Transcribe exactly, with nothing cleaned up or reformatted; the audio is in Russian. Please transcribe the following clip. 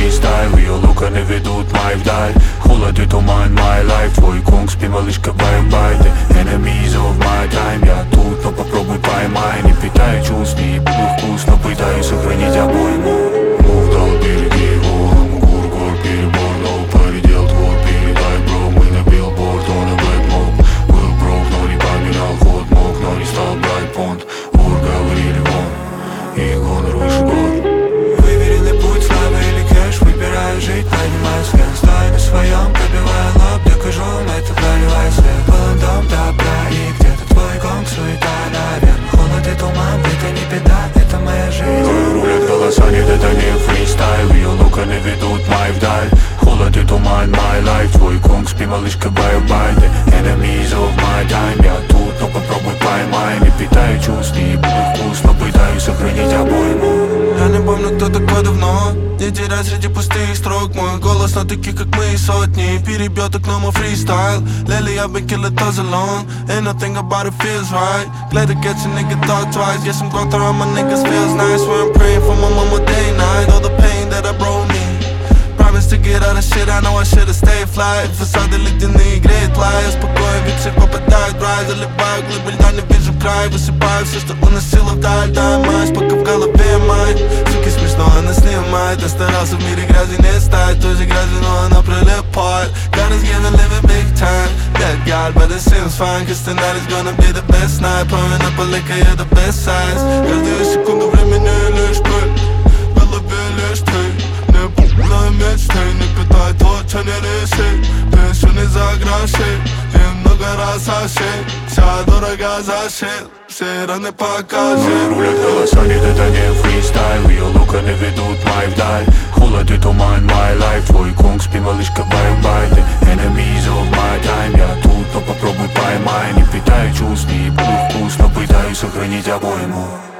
фристайл, ее локоны ведут май вдаль. Холод и туман, my life, твой кунг, спи, малышка, бай-бай. Ты enemies of my time, я тут, но попробуй поймай. Не питаю чувств, не буду вкус, но пытаюсь сохранить обойму. Мув дал береги его, мугур, гор, перебор, но поредел твор, передай, бро, мы на билборд, он и бэк мог. Был брок, но не поменял ход, мог, но не стал брать понт. Вор, говорили вон, и гонор выше гор. Выверенный путь, слава или кэш, выбираю жить, поднимаю свет. Стой на своем, пробивая лоб, докажу, на это проливай свет. Полон дом добра, и где-то твой гонг, суета, наверное. Холод и туман, это не беда, это моя жизнь. Рулят голоса, нет, это не фристайл, ее локоны ведут май вдаль. Холод и туман, my life, твой кунг, спи, малышка, бай-бай. Ты enemies of my time, я тут, но попробуй поймай. Не питаю чувств, не буду вкус, но пытаюсь сохранить обойму. Я не помню, кто такой давно. Не теряй среди пустых строк. Мой голос на таких, как мы, сотни. Перебьет окно мой фристайл. Lately I've been killing thoughts alone. Ain't nothing about it feels right. Glad to get your nigga thought twice. Yes, I'm going through all my niggas feels nice. Where I'm praying for my mama day and night. All the pain that I brought me. Promise to get out of shit, I know I should've stayed fly. Фасады ледяные греет лай. Я спокоен, ведь всех попадает в рай. Заливаю глыбы льда, не вижу край. Высыпаю все, что уносила вдаль. Дай мазь, пока в голове мать. Суки, смешно, она снимает. Я старался в мире грязи не стать. Той же грязи, но она прилипает. God is giving, living big time. That God, but it seems fine. Cause tonight is gonna be the best night. Pouring up a liquor, yeah, the best size. Каждую секунду времени лишь пыль. В голове лишь ты. Не мечты, не питай то, что не реши. Пишу не за гроши, и много раз ошиб. Вся дорога зашил, все раны покажи. Рулят голоса, нет, это не фристайл, ее локоны ведут май вдаль. Холод и туман, my life, твой кунг, спи, малышка, бай-бай. Ты enemies of my time, я тут, но попробуй поймай. Не питаю чувств, не буду вкус, но пытаюсь сохранить обойму.